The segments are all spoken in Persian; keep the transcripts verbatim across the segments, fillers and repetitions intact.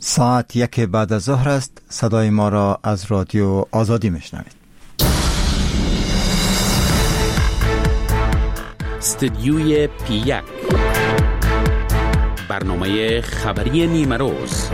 ساعت یک بعد از ظهر است. صدای ما را از رادیو آزادی میشنوید. استدیوی پی یک، برنامه خبری نیمه روز.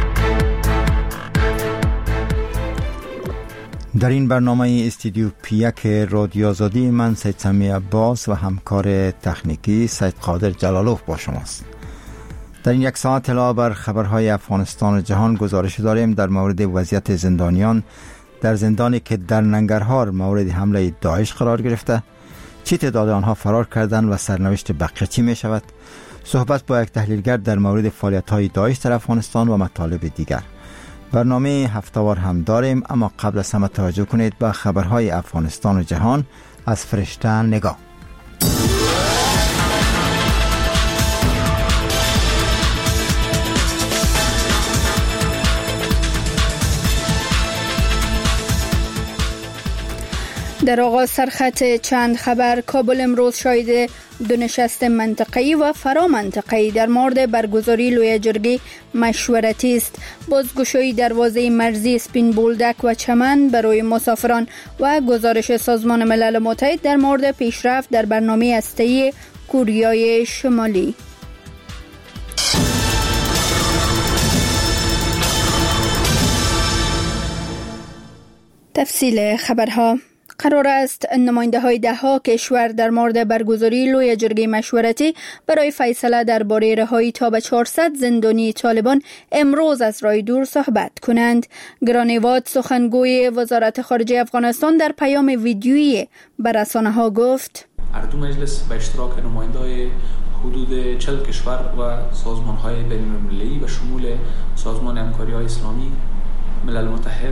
در این برنامه استودیو پی یک رادیو آزادی من سید سمی عباس و همکار تکنیکی سید قادر جلالوف با شماست. در این یک ساعت علاوه بر خبرهای افغانستان و جهان گزارش داریم در مورد وضعیت زندانیان در زندانی که در ننگرهار مورد حمله داعش قرار گرفته، چی تعداد آنها فرار کردند و سرنوشت بقیه چی می شود. صحبت با یک تحلیلگر در مورد فعالیت‌های داعش در افغانستان و مطالب دیگر. برنامه هفته‌وار هم داریم، اما قبل از همه توجه کنید به خبرهای افغانستان و جهان از فرشته نگاه. در آغاز سرخط چند خبر. کابل امروز شاهد دو نشست منطقه‌ای و فرامنطقه‌ای در مورد برگزاری لوی جرگه مشورتی است. بازگشایی دروازه مرزی اسپین بولدک و چمن برای مسافران و گزارش سازمان ملل متحد در مورد پیشرفت در برنامه هسته‌ای کوریای شمالی. تفصیل خبرها. قرار است نماینده های ده ها کشور در مورد برگزاری لوی جرگه مشورتی برای فیصله درباره رهایی تا به چهارصد زندانی طالبان امروز از راه دور صحبت کنند. گرانیواد سخنگوی وزارت خارجه افغانستان در پیام ویدیویی به رسانه ها گفت: هر دو مجلس به اشتراک نماینده های حدود چهل کشور و سازمان های بین المللی و شمول سازمان همکاری های اسلامی، ملل متحد،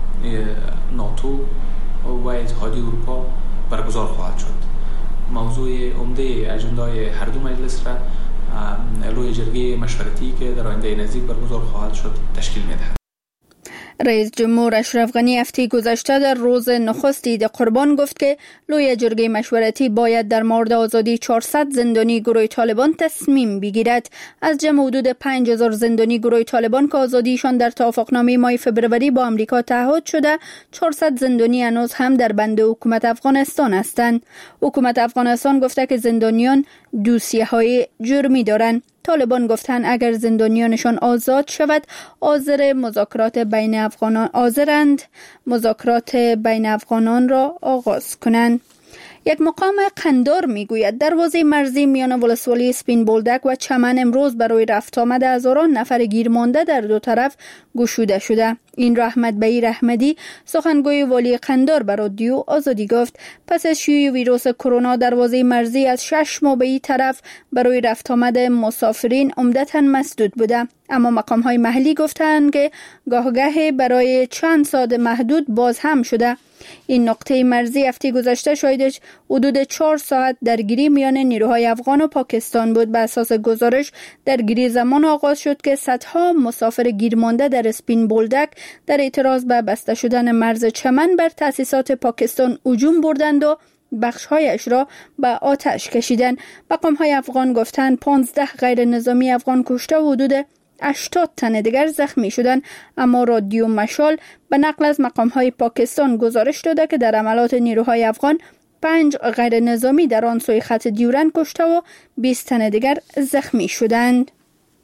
ناتو و اتحادیه اروپا برگزار خواهد شد. موضوع عمده اجندای هر دو مجلس را لوی جرگه مشورتی که در آینده نزدیک برگزار خواهد شد تشکیل می‌دهد. رئیس جمهور اشرف غنی هفته گذشته در روز نخست عید قربان گفت که لوی جرگه مشورتی باید در مورد آزادی چهارصد زندانی گروه طالبان تصمیم بگیرد. از جمع حدود پنج هزار زندانی گروه طالبان که آزادیشان در توافقنامه ماه فبروری با آمریکا تعهد شده، چهارصد زندانی هنوز هم در بند حکومت افغانستان هستند. حکومت افغانستان گفته که زندانیان دوسیه‌های جرمی دارند. طالبان گفتند اگر زندانیانشان آزاد شود حاضر مذاکرات بین افغانان حاضرند مذاکرات بین افغانان را آغاز کنند. یک مقام قندار میگوید دروازه مرزی میان ولسوالی اسپین بولدک و چمن امروز برای رفت آمد هزاران نفر گیر مانده در دو طرف گشوده شده. این را احمد بهیر احمدی سخنگوی والی قندار به رادیو آزادی گفت. پس از شیوع ویروس کرونا دروازه مرزی از شش ماه به این طرف برای رفت آمد مسافرین عمدتاً مسدود بوده، اما مقام‌های محلی گفتند که گاهگاه برای چند ساعت محدود باز هم شده. این نقطه مرزی هفته گذشته شاهد حدود چهار ساعت درگیری میان نیروهای افغان و پاکستان بود. به اساس گزارش درگیری زمان آغاز شد که صدها مسافر گیرمانده در اسپین بولدک در اعتراض به بسته شدن مرز چمن بر تأسیسات پاکستان هجوم بردند و بخش‌هایش را به آتش کشیدند. مقام‌های افغان گفتند پانزده غیر نظامی افغان کشته و حدود هشتاد تن دیگر زخمی شدند، اما رادیو مشال به نقل از مقام‌های پاکستان گزارش داده که در عملیات نیروهای افغان پنج غیر نظامی در آن سوی خط دیورند کشته و بیست تن دیگر زخمی شدند.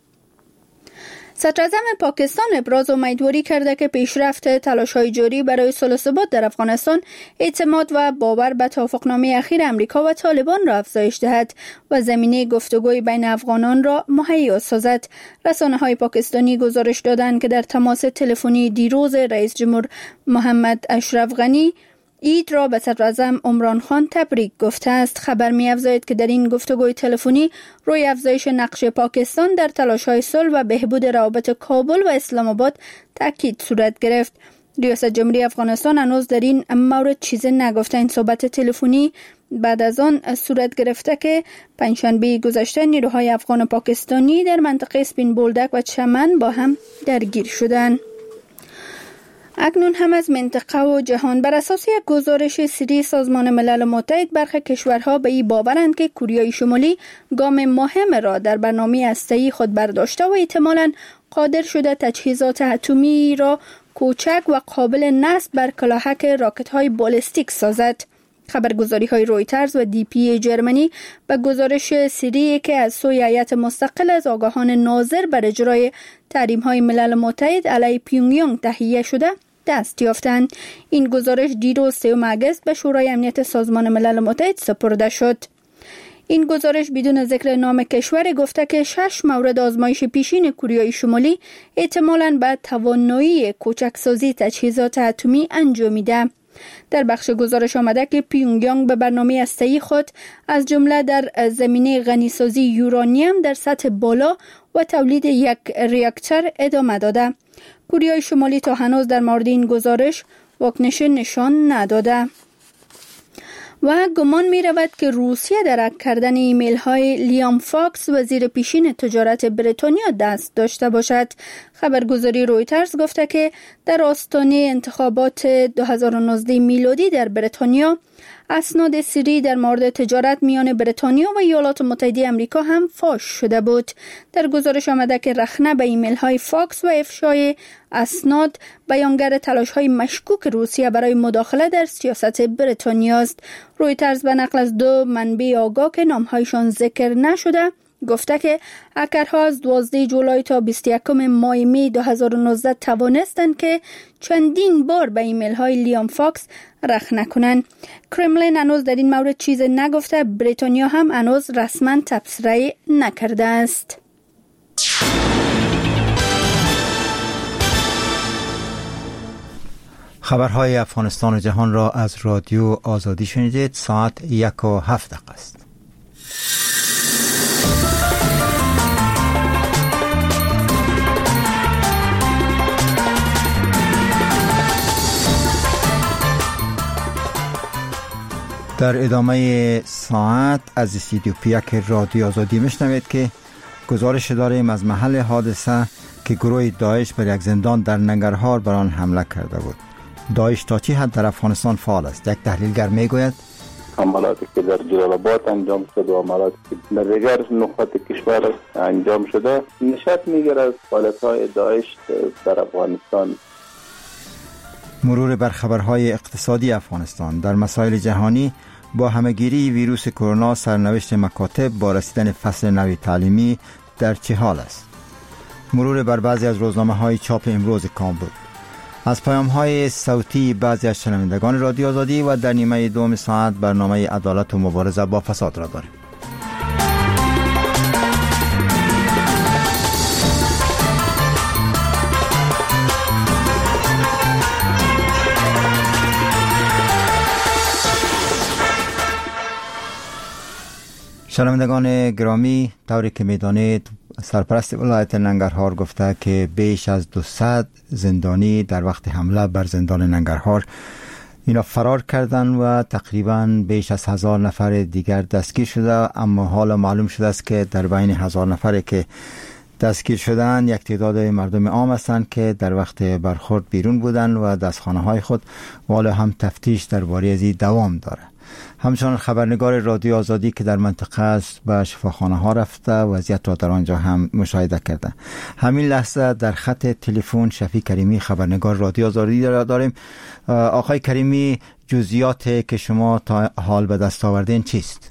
صدراعظم پاکستان ابراز امیدواری کرده که پیشرفت تلاش‌های جاری برای صلح و ثبات در افغانستان اعتماد و باور به توافقنامه اخیر امریکا و طالبان را افزایش دهد و زمینه گفتگوی بین افغانان را مهیا سازد. رسانه‌های پاکستانی گزارش دادند که در تماس تلفنی دیروز رئیس جمهور محمد اشرف غنی عید را به صدراعظم عمران خان تبریک گفته است. خبر می‌افزاید که در این گفتگوی تلفنی روی افزایش نقش پاکستان در تلاش‌های صلح و بهبود روابط کابل و اسلام آباد تاکید صورت گرفت. ریاست جمهوری افغانستان هنوز در این مورد چیزی نگفته. این صحبت تلفنی بعد از آن صورت گرفته که پنجشنبه گذشته نیروهای افغان و پاکستانی در منطقه اسپین بولدک و چمن با هم درگیر شدند. اکنون هم از منطقه و جهان. بر اساس یک گزارش سری سازمان ملل متحد برخی کشورها به این باورند که کوریای شمالی گام مهم را در برنامه هسته‌ای خود برداشته و احتمالاً قادر شده تجهیزات اتمی را کوچک و قابل نصب بر کلاهک راکت‌های بالستیک سازد. خبرگزاری های رویترز و دی پی جرمنی به گزارش سری که از سوی هیئت مستقل از آگاهان ناظر بر اجرای تحریم های ملل متحد علیه پیونگیانگ تهیه شده دست یافتند. این گزارش دیروز سوم اگست به شورای امنیت سازمان ملل متحد سپرده شد. این گزارش بدون ذکر نام کشور گفته که شش مورد آزمایش پیشین کره شمالی احتمالاً به توانایی کوچکسازی تجهیزات اتمی انجامیده. در بخش گزارش آمده که پیونگیانگ به برنامه هسته‌ای خود از جمله در زمینه غنیسازی یورانیم در سطح بالا و تولید یک ریاکتور ادامه داده. کره شمالی تا هنوز در مورد این گزارش واکنش نشان نداده. و گمان می رود که روسیه در هک کردن ایمیل های لیام فاکس وزیر پیشین تجارت بریتانیا دست داشته باشد. خبرگزاری رویترز گفته که در آستانه انتخابات دو هزار و نوزده میلادی در بریتانیا اسناد سری در مورد تجارت میان بریتانیا و ایالات متحده آمریکا هم فاش شده بود. در گزارش آمده که رخنه به ایمیل های فاکس و افشای اسناد بیانگر تلاش های مشکوک روسیه برای مداخله در سیاست بریتانیا است. رویترز به نقل از دو منبع آگاه که نامهایشان ذکر نشده گفته که هکرها از دوازده جولای تا بیست و یکم ماه می دو هزار و نوزده توانستند که چندین بار به ایمیل های لیام فاکس رخنه کنند. کرملین هنوز در این مورد چیز نگفته، بریتانیا هم هنوز رسما تبصره نکرده است. خبرهای افغانستان و جهان را از رادیو آزادی شنیدید. ساعت یک و هفت دقیقه است. در ادامه ساعت از استودیو پیک رادیو آزادی میشنوید که گزارش داریم از محل حادثه که گروه داعش بر یک زندان در ننگرهار بر آن حمله کرده بود. داعش تا چه حد در افغانستان فعال است؟ یک تحلیلگر میگوید عملاتی که در جلال آباد انجام شده و عملاتی که در دیگر نقاط کشور انجام شده نشأت میگیرد از فعالیت‌های داعش در افغانستان. مرور بر خبرهای اقتصادی افغانستان. در مسائل جهانی با همهگیری ویروس کرونا سرنوشت مکاتب با رسیدن فصل نو تعلیمی در چه حال است؟ مرور بر بعضی از روزنامه‌های چاپ امروز کامبود. از پیام‌های صوتی بعضی از شنوندگان رادیو آزادی و در نیمه دوم ساعت برنامه عدالت و مبارزه با فساد را داریم. شنوندگان گرامی، طوری که می‌دانید سرپرست ولایت ننگرهار گفته که بیش از دویست زندانی در وقت حمله بر زندان ننگرهار اینا فرار کردن و تقریباً بیش از هزار نفر دیگر دستگیر شده، اما حالا معلوم شده است که در بین هزار نفری که دستگیر شدن یک تعداد مردم عام هستند که در وقت برخورد بیرون بودن و دستخانه های خود و حالا هم تفتیش درباره از این دوام داره. همچنان خبرنگار رادیو آزادی که در منطقه است به شفاخانه ها رفته وضعیت را در آنجا هم مشاهده کرده. همین لحظه در خط تلفن شفیع کریمی خبرنگار رادیو آزادی را داریم. آقای کریمی، جزئیات که شما تا حال به دست آوردین چیست؟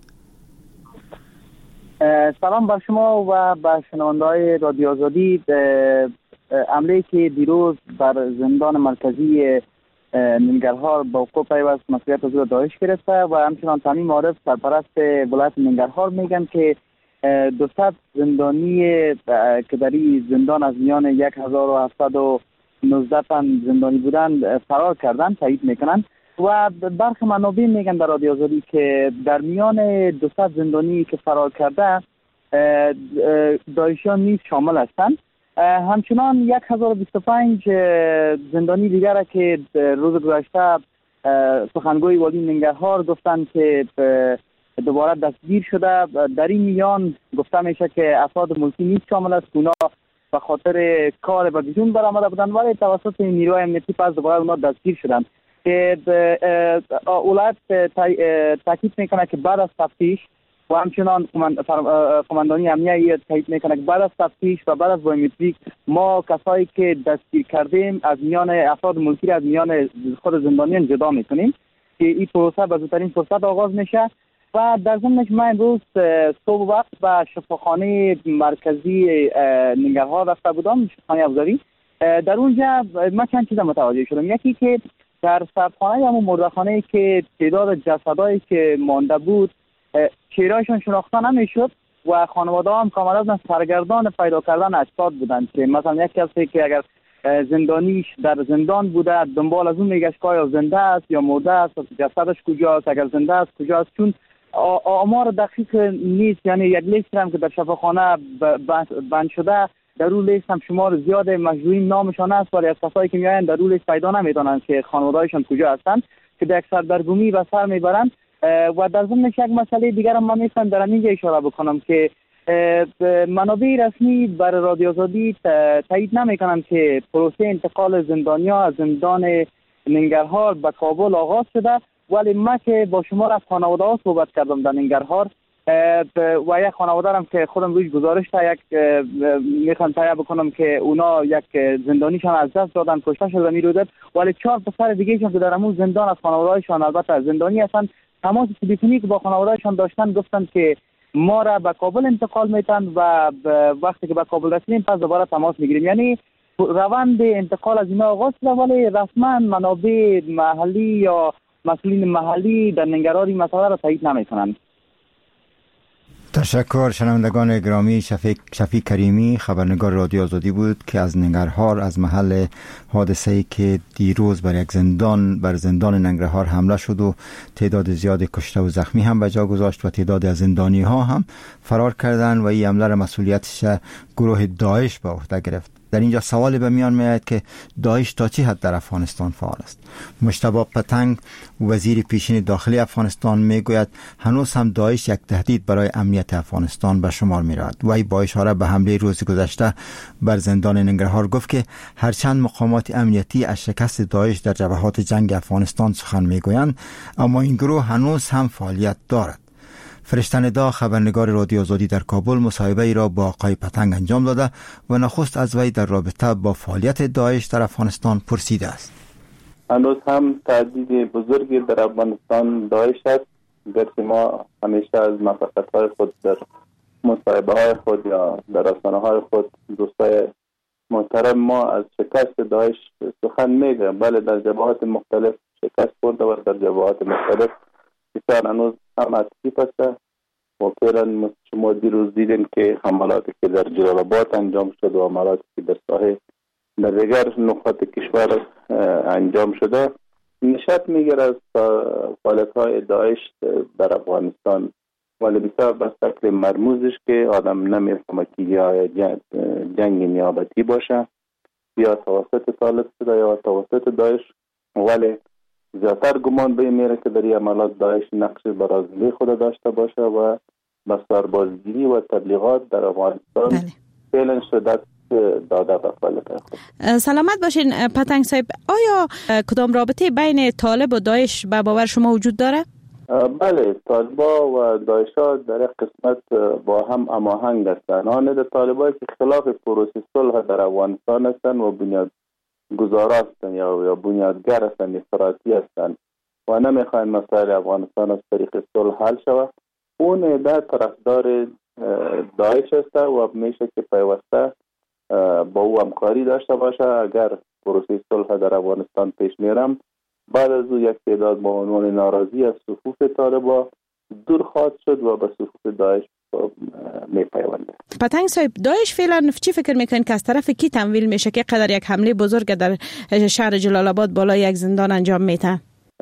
سلام بر شما و بر شنونده‌های رادیو آزادی. حمله که دیروز بر زندان مرکزی ننگرهار با وقوع پیوست مسئولیت از او داعش گرفته و همچنان تمیم عارف سرپرست ولایت ننگرهار میگن که دویست زندانی که در این زندان از میان یک هزار و هفتصد و نوزده تن زندانی بودند فرار کردن، تایید میکنن و برخی منابع میگن در رادیو آزادی که در میان دویست زندانی که فرار کرده داعشیان نیز شامل هستند. همچنان یک هزار و بیست و پنج زندانی دیگر که روز گذشته سخنگوی والی ننگرهار گفتند که دوباره دستگیر شده. در این میان گفته میشه که افراد ملکی نیز شامل است، اونا به خاطر کار به بیرون برآمده بودند ولی توسط نیروهای امنیتی پس دوباره اونا دستگیر شدند که ولایت تاکید میکنه که بعد از تفتیش و همچنان قماندانی امنیه تایید میکنه که بعد از تفتیش و بعد از بایومتریک ما کسایی که دستگیر کردیم از میان افراد ملکی از میان خود زندانیان جدا میکنیم که این پروسه به زودترین فرصت آغاز میشه. و در ضمنش من امروز صبح وقت به شفاخانه مرکزی ننگرهار رفته بودم، شفاخانه افزاری. در اونجا من چند چیز متوجه شدم. یکی که در سردخانه یا مردخانه که تعداد جسدایی که مانده بود چهرهایشان شناخته نمیشد و خانواده هم کاملا سرگردان پیدا کردن اجساد بودند که مثلا یک کسی که اگر زندانیش در زندان بوده دنبال از اون میگشت که آیا زنده است یا مرده است، جسدش کجاست، اگر زنده است کجاست، چون آمار دقیق نیست. یعنی یک لیست هم که در شفاخانه بند شده در اون لیست هم شمار زیاد مجروحین نامشان است ولی از کسایی که میآیند در اون لیست پیدا نمیدانند که خانواده‌هایشان کجا هستند که در یک سردرگمی و سر میبرند. و در ضمنش یک مسئله دیگر هم من میخوام در اینجا اشاره بکنم که منابع رسمی برای رادیو آزادی تایید نمیکنند که پروسه انتقال زندانیا از زندان ننگرهار به کابل آغاز شده، ولی من که با شما از خانواده ها صحبت کردم در ننگرهار و یک خانواده هم که خودم روش گزارش تا یک میخوام تایید بکنم که اونا یک زندانیشان از دست دادن، کشته شده میرودد، ولی چهار پسر دیگه شون که در همون زندان از خانواده‌هاشون البته زندانی هستن تماس تلفنی که با خانواده‌هاشون داشتن گفتن که ما را به کابل انتقال میتن و وقتی که به کابل رسیدیم پس دوباره تماس میگیریم. یعنی روند انتقال از اینا آغاز شده ولی رسما منابع محلی یا مسئولین محلی در ننگرهار این مسئله را تایید نمیکنند. تشکر. شنوندگان گرامی، شفیق, شفیق کریمی خبرنگار رادیو آزادی بود که از ننگرهار از محل حادثه‌ای که دیروز بر یک زندان بر زندان ننگرهار حمله شد و تعداد زیاد کشته و زخمی هم به جا گذاشت و تعداد از زندانی ها هم فرار کردند و این حمله را مسئولیتش گروه داعش به عهده گرفت. در اینجا سوالی به میان میاد که داعش تا چه حد در افغانستان فعال است؟ مجتبی پتنگ وزیر پیشین داخلی افغانستان میگوید هنوز هم داعش یک تهدید برای امنیت افغانستان به شمار میرود. وی با اشاره به حمله روز گذشته بر زندان ننگرهار گفت که هرچند مقامات امنیتی از شکست داعش در جبهات جنگ افغانستان سخن میگویند اما این گروه هنوز هم فعالیت دارد. فرشته ندا خبرنگار رادیو آزادی در کابل مصاحبه ای را با آقای پتنگ انجام داده و نخست از وی در رابطه با فعالیت داعش در افغانستان پرسیده است. هنوز هم تهدید بزرگی در افغانستان داعش است. گرچه ما همیشه از موفقیت‌های خود در مصاحبه‌های خود یا در رسانه‌های خود دوستای محترم ما از شکست داعش سخن میگویم، بله در جبهات مختلف شکست خورده و در جبهات مختلف بسیار هنوز هم اکتیو است و فعلا شما دیروز دیدین که حملاتی که در جلال آباد انجام شد و حملاتی که در ساحل در دیگر نقاط کشور انجام شده نشأت میگیرد از فعالیت‌های داعش در افغانستان، ولی بسیار به شکل مرموزش که آدم نمیفهمه که یا جنگ, جنگ نیابتی باشه یا توسط طالب شده یا توسط داعش، ولی زیادتر گمان به میره که در این عملات داعش نقش برازیلی خود داشته باشه و به سربازگیری و تبلیغات در افغانستان فعلا شدت داده به فعالیت خود. سلامت باشین پتنگ صاحب، آیا کدام رابطه بین طالب و داعش به باور شما وجود داره؟ بله، طالبا و داعشا در یک قسمت با هم هماهنگ هستند. آن در طالبایی که خلاف پروسه صلح در افغانستان هستند و بنیاد گزار هستند یا یا بنیادگر هستند، افراطی هستند و نمیخواین مسائل افغانستان از طریق صلح حل شود. اون در طرفدار داعش است و میشه که پیوسته با او همکاری داشته باشه. اگر پروسه صلح در افغانستان پیش میرم بعد از او یک تعداد با عنوان ناراضی از صفوف طالبا دور خواهد شد و به صفوف داعش میپیونده. پتنگ صاحب، داعش فعلا چی فکر میکنین که از طرف کی تمویل میشه که قدر یک حمله بزرگ در شهر جلال آباد بالای یک زندان انجام میده؟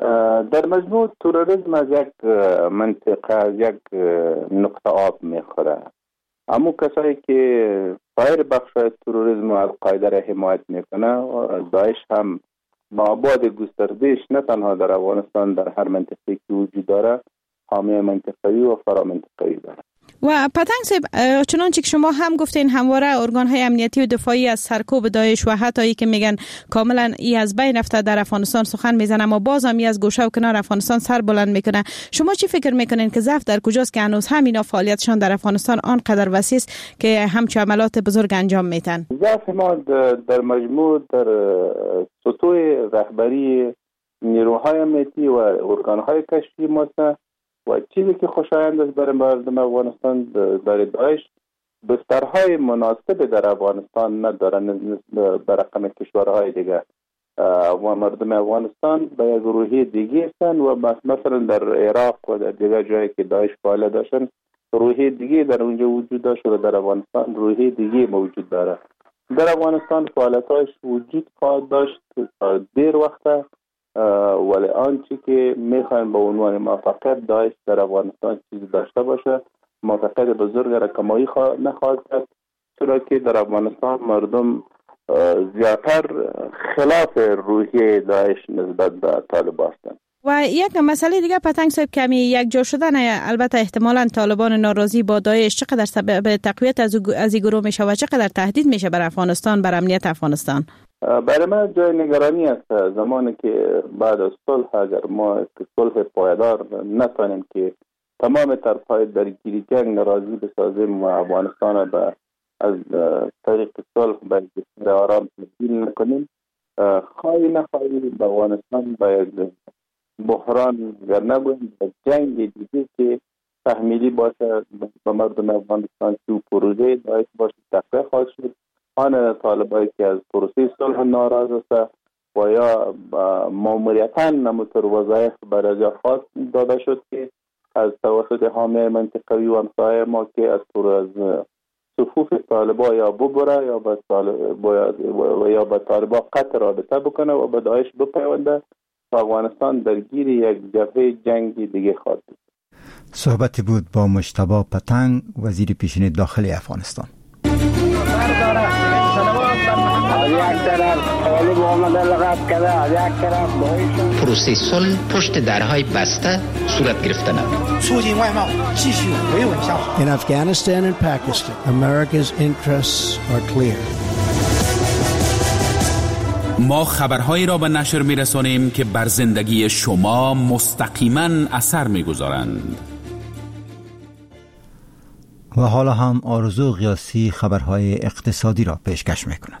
در مجموع تروریسم از یک منطقه از یک نقطه آب میخوره. اما کسایی که سایر بخشای تروریسم و القاعده را حمایت میکنه، داعش هم مابعد گستردهش نه تنها در افغانستان در هر منطقه که وجود داره حامی منطقه‌ای و فرامنطقه‌ای داره. و پتنگ صاحب، چنانچه که شما هم گفتین همواره ارگان‌های امنیتی و دفاعی از سرکوب داعش و حتی ای که میگن کاملا ای از بین رفته در افغانستان سخن میزنه، اما باز هم ای از گوشه و کنار افغانستان سر بلند میکنه. شما چی فکر میکنین که ضعف در کجاست که هنوز همینا فعالیتشان در افغانستان آنقدر وسیع است که همچون عملات بزرگ انجام میتن؟ ضعف ما در مجموع در سطوح رهبری نیروهای امنیتی و ارگان‌های کشفی ماست و چیزی که خوشایند است برای مردم افغانستان در داعش بسترهای مناسب در افغانستان ندارن بر رقم کشورهای دیگه و مردم افغانستان به یک روحیه دیگه هستند و مثلا در عراق و در دیگر جایی که داعش فعالیت داشتن روحیه دیگه در اونجا وجود داشت و در افغانستان روحیه دیگه موجود داره. در افغانستان فعالیتاش وجود خواهد داشت تا دیر وقت، ولی آنچه که میخوایم به عنوان موفقیت داعش در افغانستان چیزی داشته باشه موفقیت بزرگ را کمایی نخواهد کرد، چرا که در افغانستان مردم زیادتر خلاف روحیه داعش نسبت به طالبان هستند. و یک مسئله دیگه پتنگ صاحب، کمی یک جا شدن البته احتمالاً طالبان ناراضی با داعش چقدر سبب تقویت از از این گروه میشه و چقدر تهدید میشه بر افغانستان، بر امنیت افغانستان؟ برای من جای نگرانی است زمانی که بعد از صلح اگر ما صلح پایدار نتوانیم که تمام طرف‌های درگیری جنگ ناراضی بسازیم و افغانستان به از طریق صلح به جسر آرام تبدیل نکنیم، خواهی نخواهی به افغانستان به یک بحران گر نگویم به جنگ دیگه که تحمیلی باشه به مردم افغانستان که پروژه داعش باشه تقویه خواهد شد. آن طالبایی که از پروسه صلح ناراض است و یا ماموریتاً نموتر وظایف برای جا خاص داده شد که از توسط حامی منطقوی و همسایه ما که از پر از صفوف طالبا یا ببره یا به طالبا و یا به طالبا قطع رابطه بکنه و به داعش بپیونده، افغانستان درگیر یک جبهه جنگی دیگه خواهد بود. صحبتی بود با مجتبی پتنگ، وزیر پیشین داخلی افغانستان. پروسه صلح پشت درهای بسته صورت گرفتن. In Afghanistan and Pakistan, America's interests are clear. ما خبرهایی را به نشر می‌رسانیم که بر زندگی شما مستقیما اثر می‌گذارند. و حالا هم آرزو قیاسی خبرهای اقتصادی را پیشکش می‌کند.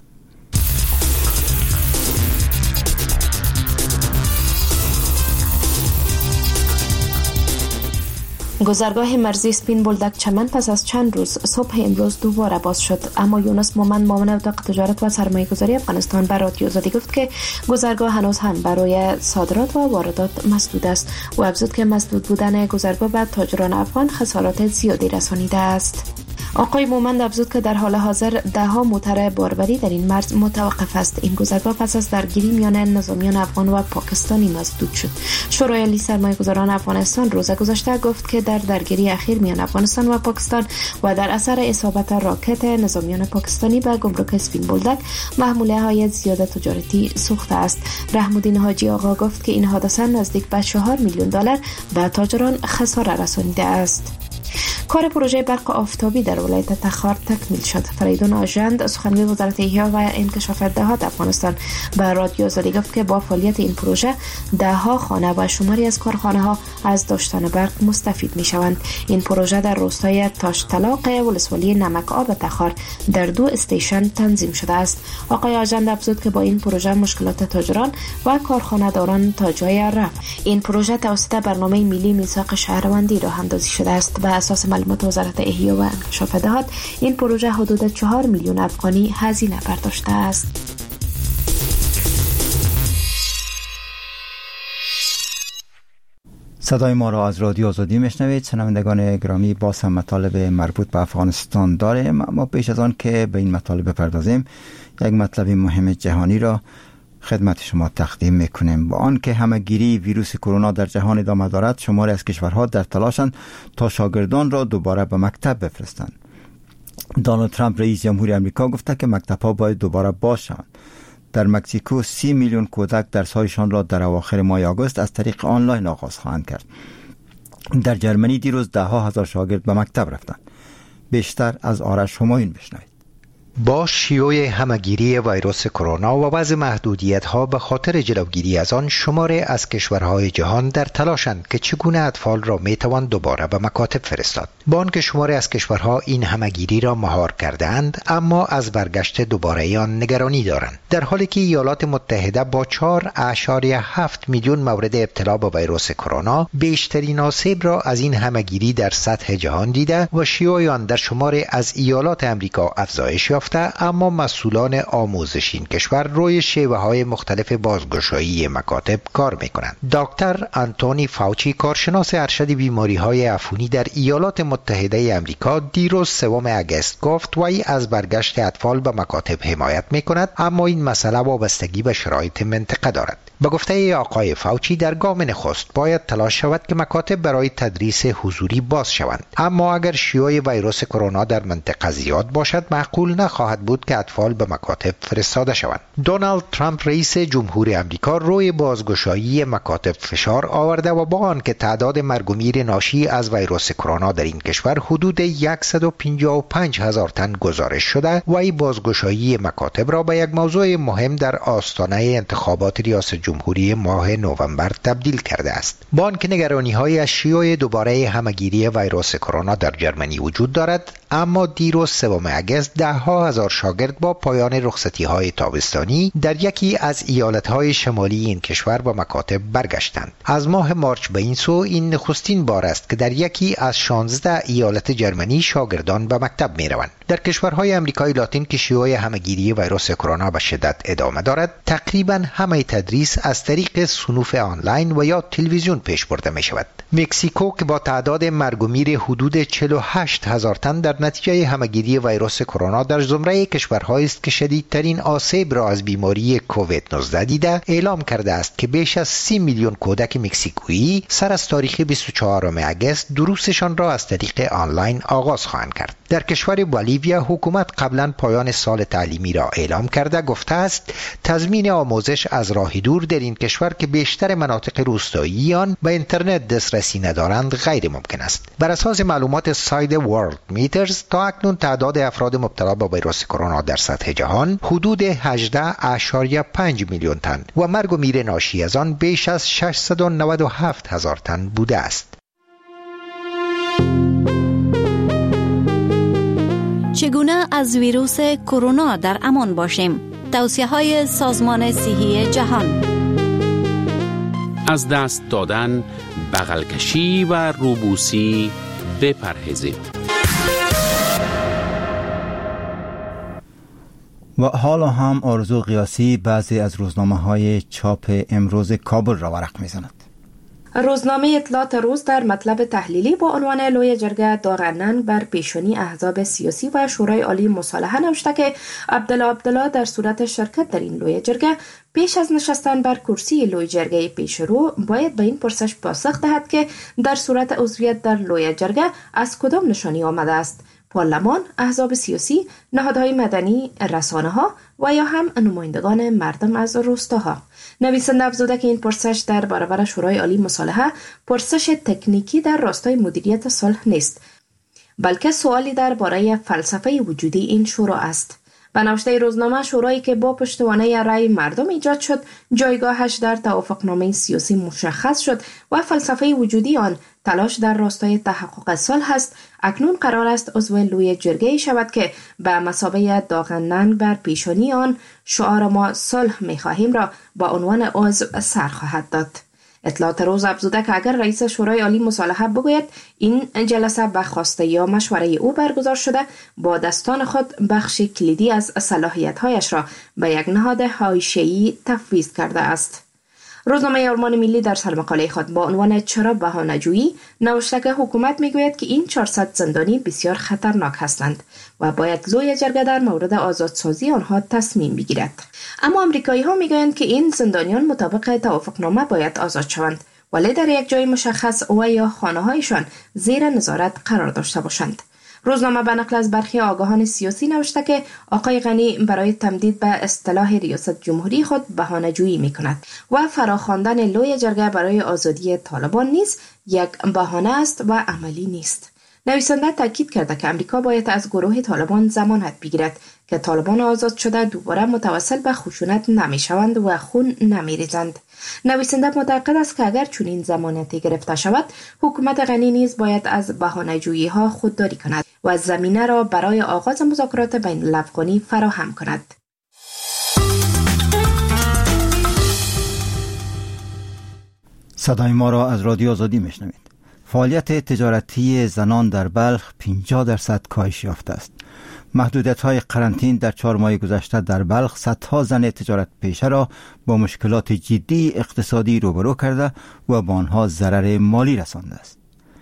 گذرگاه مرزی سپین بولدک چمن پس از چند روز صبح امروز دوباره باز شد، اما یونس مومند معاون اتاق تجارت و سرمایه گذاری افغانستان به رادیو آزادی گفت که گذرگاه هنوز هم برای صادرات و واردات مسدود است و افزود که مسدود بودن گذرگاه به تاجران افغان خسارات زیادی رسانیده است. آقای مومند افزود که در حال حاضر ده ها موتر باربری در این مرز متوقف است. این گذرگاه پس از درگیری میان نظامیان افغان و پاکستانی مسدود شد. شورای عالی سرمایه‌گذاران افغانستان روز گذشته گفت که در درگیری اخیر میان افغانستان و پاکستان و در اثر اصابت راکت نظامیان پاکستانی به گمرک سپین بولدک محموله های زیاده تجارتی سوخته است. رحم‌الدین حاجی آقا گفت که این حادثه نزدیک به چهار میلیون دلار به تاجران خسارت رسانیده است. کار پروژه برق آفتابی در ولایت تخار تکمیل شد. فریدون آژند سخنگوی وزارت احیا و انکشاف دهات افغانستان به رادیو آزادی گفت که با فعالیت این پروژه ده ها خانه و شماری از کارخانه ها از داشتن برق مستفید می شوند. این پروژه در روستای تاش طلاق ولسوالی نمک آب تخار در دو استیشن تنظیم شده است. آقای آژند افزود که با این پروژه مشکلات تاجران و کارخانه داران تا جای رفت. این پروژه توسط برنامه ملی میثاق شهروندی راه اندازی شده است. به اساس معلومات وزارت احیا و انکشاف دهات این پروژه حدود چهار میلیون افغانی هزینه برداشته است. صدای ما را از رادیو آزادی میشنوید. شنوندگان گرامی، باز هم مطالب مربوط به افغانستان داریم، اما پیش از آن که به این مطالب بپردازیم یک مطلب مهم جهانی را خدمت شما تقدیم میکنیم. با آن که همه‌گیری ویروس کرونا در جهان ادامه دارد، شماری از کشورها در تلاشند تا شاگردان را دوباره به مکتب بفرستند. دونالد ترامپ رئیس جمهوری آمریکا گفته که مکتب‌ها باید دوباره باز شوند. در مکزیکو سی میلیون کودک درس‌هایشان را در اواخر ماه آگوست از طریق آنلاین آغاز خواهند کرد. در جرمنی دیروز ده ها هزار شاگرد به مکتب رفتند. بیشتر از آرش همایون بشنوید. با شیوع همگیری ویروس کرونا و وضع محدودیت‌ها به خاطر جلوگیری از آن، شماری از کشورهای جهان در تلاشند که چگونه اطفال را میتوان دوباره به مکاتب فرستاد. با آنکه شماری از کشورها این همگیری را مهار کرده‌اند، اما از برگشت دوباره آن نگرانی دارند. در حالی که ایالات متحده با چهار اعشاریه هفت میلیون مورد ابتلا به ویروس کرونا بیشترین آسیب را از این همگیری در سطح جهان دیده و شیوع آن در شماری از ایالات امریکا افزایش یافته، اما مسئولان آموزشی این کشور روی شیوه‌های مختلف بازگشایی مکاتب کار می‌کنند. دکتر آنتونی فاوچی، کارشناس ارشد بیماری‌های عفونی در ایالات متحده آمریکا، دیروز سوم اگست گفت وی از برگشت اطفال به مکاتب حمایت می‌کند، اما این مسئله وابستگی به شرایط منطقه دارد. به گفته آقای فاوچی، در گام نخست باید تلاش شود که مکاتب برای تدریس حضوری باز شوند، اما اگر شیوع ویروس کرونا در منطقه زیاد باشد، معقول نخواهد بود که اطفال به مکاتب فرستاده شوند. دونالد ترامپ رئیس جمهور آمریکا روی بازگشایی مکاتب فشار آورده و با آنکه تعداد مرگ و میر ناشی از ویروس کرونا در این کشور حدود صد و پنجاه و پنج هزار تن گزارش شده، وی بازگشایی مکاتب را به یک موضوع مهم در آستانه انتخابات ریاست جمهوری ماه نوامبر تبدیل کرده است. با آنکه نگرانی‌های از شیوع دوباره همگیری ویروس کرونا در جرمنی وجود دارد، اما دیروز سوم اگست ده ها هزار شاگرد با پایان رخصتی‌های تابستانی در یکی از ایالت‌های شمالی این کشور به مکاتب برگشتند. از ماه مارچ به این سو این نخستین بار است که در یکی از شانزده ایالت جرمنی شاگردان به مکتب می‌روند. در کشورهای آمریکای لاتین که شیوع همگیری ویروس کرونا به شدت ادامه دارد، تقریباً همه تدریس از طریق صنوف آنلاین و یا تلویزیون پیش برده می شود. مکزیکو که با تعداد مرگ و میر حدود چهل و هشت هزار تن در نتیجه همگیری ویروس کرونا در زمره کشورهایی است که شدیدترین آسیب را از بیماری کووید نوزده دیده، اعلام کرده است که بیش از سی میلیون کودک مکزیکویی سر از تاریخ بیست و چهارم اگست دروسشان را از طریق آنلاین آغاز خواهند کرد. در کشور بولیویا حکومت قبلا پایان سال تعلیمی را اعلام کرده گفته است تضمین آموزش از راه دور در این کشور که بیشتر مناطق روستایی آن به اینترنت دسترسی ندارند غیر ممکن است. بر اساس معلومات ساید ورلد میترز تا اکنون تعداد افراد مبتلا به ویروس کرونا در سطح جهان حدود هجده اعشاریه پنج میلیون تن و مرگ و میر ناشی از آن بیش از ششصد و نود و هفت هزار تن بوده است. چگونه از ویروس کرونا در امان باشیم؟ توصیه‌های سازمان صحی جهان. از دست دادن، بغل کشی و روبوسی بپرهیزید. و حالا هم آرزو قیاسی بعضی از روزنامه‌های چاپ امروز کابل را ورق می‌زند. روزنامه اطلاعات روز در مطلب تحلیلی با عنوان لوی جرگه داغ ننگ بر پیشونی احزاب سیاسی و شورای عالی مصالحه نوشته که عبدالله عبدالله در صورت شرکت در این لوی جرگه پیش از نشستن بر کرسی لوی جرگه پیشرو باید به این پرسش پاسخ دهد که در صورت عضویت در لوی جرگه از کدام نشانی آمده است: پارلمان، احزاب سیاسی، نهادهای مدنی، رسانه‌ها و یا هم نمایندگان مردم از روستاها. نویسنده افزوده که این پرسش در برابر شورای عالی مصالحه پرسش تکنیکی در راستای مدیریت صلح نیست، بلکه سوالی درباره فلسفه وجودی این شورا است. به نوشته روزنامه، شورایی که با پشتوانه رأی مردم ایجاد شد، جایگاهش در توافقنامه سیاسی مشخص شد و فلسفه وجودی آن تلاش در راستای تحقق صلح است، اکنون قرار است عضو لوی جرگه شود که به مثابه داغ ننگ بر پیشانی آن شعار ما صلح می‌خواهیم را با عنوان عضو سر خواهد داد. اطلاعات روز افزوده که اگر رئیس شورای عالی مصالحه بگوید این جلسه به خواسته یا مشوره او برگزار شده، با دستان خود بخش کلیدی از صلاحیت‌هایش را به یک نهاد حاشیه‌ای تفویض کرده است. روزنامه آرمان ملی در سرمقاله خود با عنوان چرا بهانه‌جویی نوشته که حکومت میگوید که این چهارصد زندانی بسیار خطرناک هستند و باید لوی جرگه در مورد آزادسازی آنها تصمیم بگیرد. اما آمریکایی‌ها میگویند که این زندانیان مطابق توافقنامه باید آزاد شوند، ولی در یک جای مشخص و یا خانه‌هایشان زیر نظارت قرار داشته باشند. روزنامه به نقل از برخی آگاهان سیاسی نوشته که آقای غنی برای تمدید به اصطلاح ریاست جمهوری خود بهانه‌جویی می‌کند و فراخواندن لوی جرگه برای آزادی طالبان نیز یک بهانه است و عملی نیست. نویسنده تاکید کرده که امریکا باید از گروه طالبان ضمانت بگیرد که طالبان آزاد شده دوباره متوسل به خشونت نمی شوند و خون نمی ریزند. نویسنده معتقد است که اگر چنین ضمانتی گرفته شود، حکومت غنی نیز باید از بهانه‌جویی ها خودداری کند و زمینه را برای آغاز مذاکرات بین الافغانی فراهم کند. صدای ما را از رادیو آزادی میشنوید. فعالیت تجارتی زنان در بلخ پنجاه درصد کاهش یافته است. محدودیت‌های قرنطین در چهار ماه گذشته در بلخ صدها زن تجارت پیشه را با مشکلات جدی اقتصادی روبرو کرده و با آنها ضرر مالی رسانده است.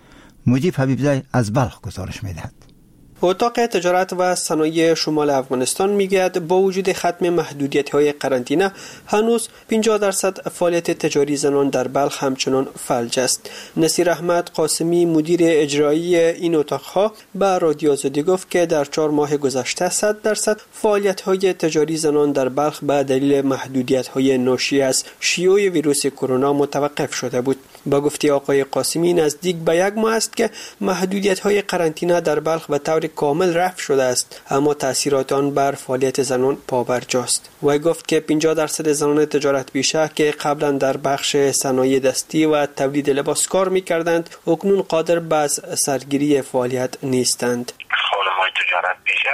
مجیب حبیبزی از بلخ گزارش می‌دهد. اتاق تجارت و صنایع شمال افغانستان میگوید با وجود ختم محدودیت‌های قرنطینه هنوز پنجاه درصد فعالیت تجاری زنان در بلخ همچنان فلج است. نصیر احمد قاسمی مدیر اجرایی این اتاق‌ها به رادیو آزادی گفت که در چهار ماه گذشته صد درصد فعالیت‌های تجاری زنان در بلخ به دلیل محدودیت‌های ناشی از شیوع ویروس کرونا متوقف شده بود. با گفته آقای قاسمی نزدیک به یک ماه است که محدودیت‌های قرنطینه در بلخ به طور کامل رفع شده است، اما تاثیرات آن بر فعالیت زنان پابرجاست. وی گفت که پنجاه درصد زنان تجارت پیشه که قبلا در بخش صنایع دستی و تولید لباس کار می‌کردند، اکنون قادر به سرگیری فعالیت نیستند. خانم‌های تجارت پیشه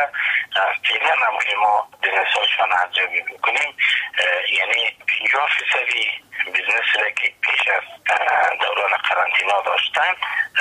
فعلا هم که ما بزنس‌هاشان ارزیابی می‌کنیم، یعنی پنجاه فیصدی بیزنس را که پیش از دوران قرنطینه داشتن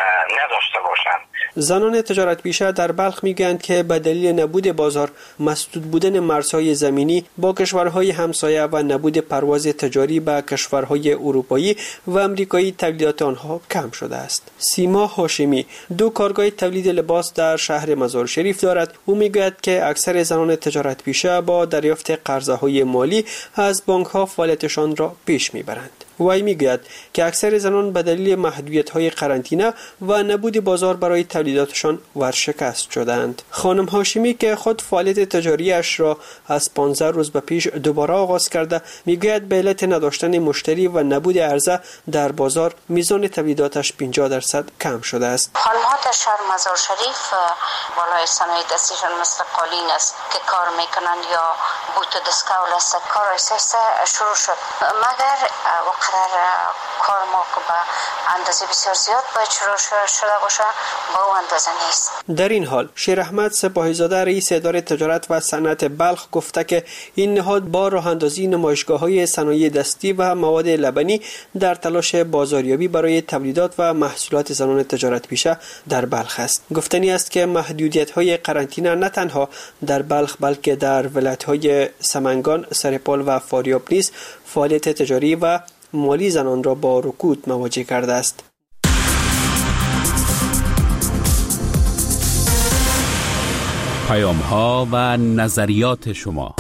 نداشته باشند. زنان تجارت پیشه در بلخ میگویند که به دلیل نبود بازار، مسدود بودن مرزهای زمینی با کشورهای همسایه و نبود پرواز تجاری به کشورهای اروپایی و امریکایی تولیدات آنها کم شده است. سیما هاشمی دو کارگاه تولید لباس در شهر مزار شریف دارد. او میگوید که اکثر زنان تجارت پیشه با دریافت قرضه‌های مالی از بانک‌ها فعالیتشان را پیش میبرند. وی میگوید که اکثر زنان به دلیل محدودیت‌های قرنطینه و نبود بازار برای تولیداتشان ورشکست شدند. خانم هاشمی که خود فعالیت تجاریش را از پانزده روز به پیش دوباره آغاز کرده، میگوید به علت نداشتن مشتری و نبود عرضه در بازار میزان تولیداتش پنجاه درصد کم شده است. خانم‌ها در شهر مزار شریف بالای صنایع دستیشان مثل قالین است که کار میکنند یا بوت و دستکول است، کار ایسته شروع شد، مگر وقدر کار ما که به اندازه بسیار زیاد باید شروع شده باشه با اون اندازه نیست. در این حال شیر احمد سپاهیزاده رئیس اداره تجارت و صنعت بلخ گفته که این نهاد با راه اندازی نمایشگاه‌های صنایع دستی و مواد لبنی در تلاش بازاریابی برای تولیدات و محصولات زنان تجارت پیشه در بلخ است. گفتنی است که محدودیت‌های قرنطینه نه تنها در بلخ بلکه در ولایت‌های سمنگان، سرپال و فاریاب نیز فعالیت تجاری و مالی زنان را با رکود مواجه کرده است. پیام‌ها و نظریات شما.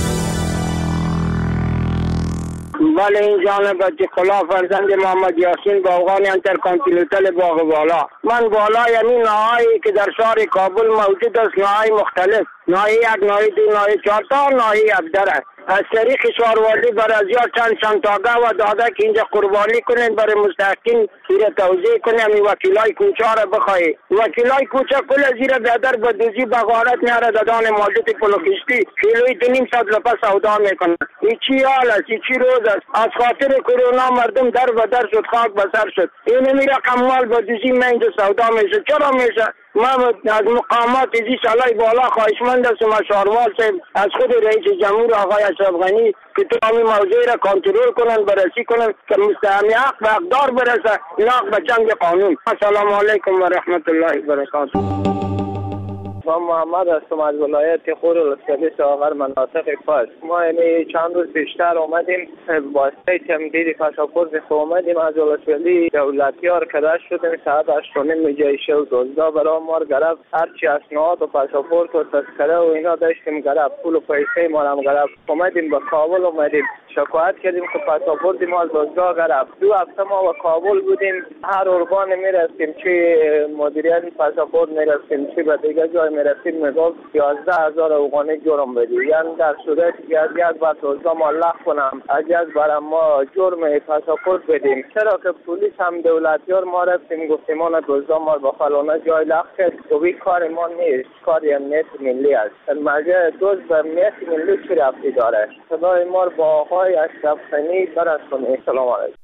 بله، این جانب اتقلا فرزند محمد یاسین باغان انترکانتیننتال باغ والا. من بالا یعنی نهایی که در شهر کابل موجود است، نهایی مختلف، نهایی یک، نهایی دو، نهایی چهار تا، نهایی هفده از طریق شهروردی بر از یا چند چندتاگه و داده که اینجا قربانی کنین برای مستحقین زیر توضیح کنیم. این وکیلای کوچه را بخواهی، وکیلای کوچه کل زیر بیادر به دوزی بغارت میاره دادان مالدت پلوکشتی کیلوی دو نیم صد لپا سودا میکنن. این چی حال است؟ این چی روز است؟ از خاطر کرونا مردم در و در شد، خاک بسر شد. این میره کمال به دوزی من اینجا سودا میشه. چرا میشه؟ من از مقامات ازی سالای بالا خواهشمند هستم از شهروار صاحب، از خود رئیس جمهور آقای اشرف غنی که تمام موضوع را کنترل کنن، بررسی کنن که مستحق حق و حقدار برسه، لاغ به چنگ قانون. السلام علیکم و رحمت الله و برکاته. من محمد هستم از ولایت خور الاسکبی ساغر مناطق فاس. ما یعنی چند روز بیشتر اومدیم واسطه تمدید پاسپورت خو اومدیم از الاسکبی دولتیار کده شدیم ساعت هشت و نیم جای شب دوزده برای ما گرفت، هرچی اسناد و پاسپورت و تذکره و اینا داشتیم گرفت، پول و پیسه ما هم گرفت. اومدیم به کابل اومدیم شکایت کردیم که پاسپورت ما از دادگاه گرفت. دو هفته ما و کابل بودیم، هر ارگان میرفتیم، چه مدیریت پاسپورت میرفتیم، چه به دیگه جای میرفتیم، میگفت یازده هزار افغانی جرم بدی. یعنی در صورتی که از یک بار دادگاه ما لغو کنم، از یک بار ما جرم پاسپورت بدیم، چرا که پلیس هم دولتیار ما رفتیم گفتیم ما دادگاه ما به فلانه جای لغو کرد. دوی کار ما نیست، کار امنیت ملی است. مرجع دوز به امنیت ملی چی ربطی داره؟ صدای ما با آقای اشرف غنی برسونید. سلام علیکم.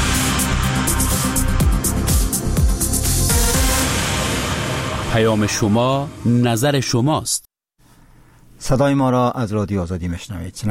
پیام شما نظر شماست. صدای ما را از رادیو آزادی میشنوید.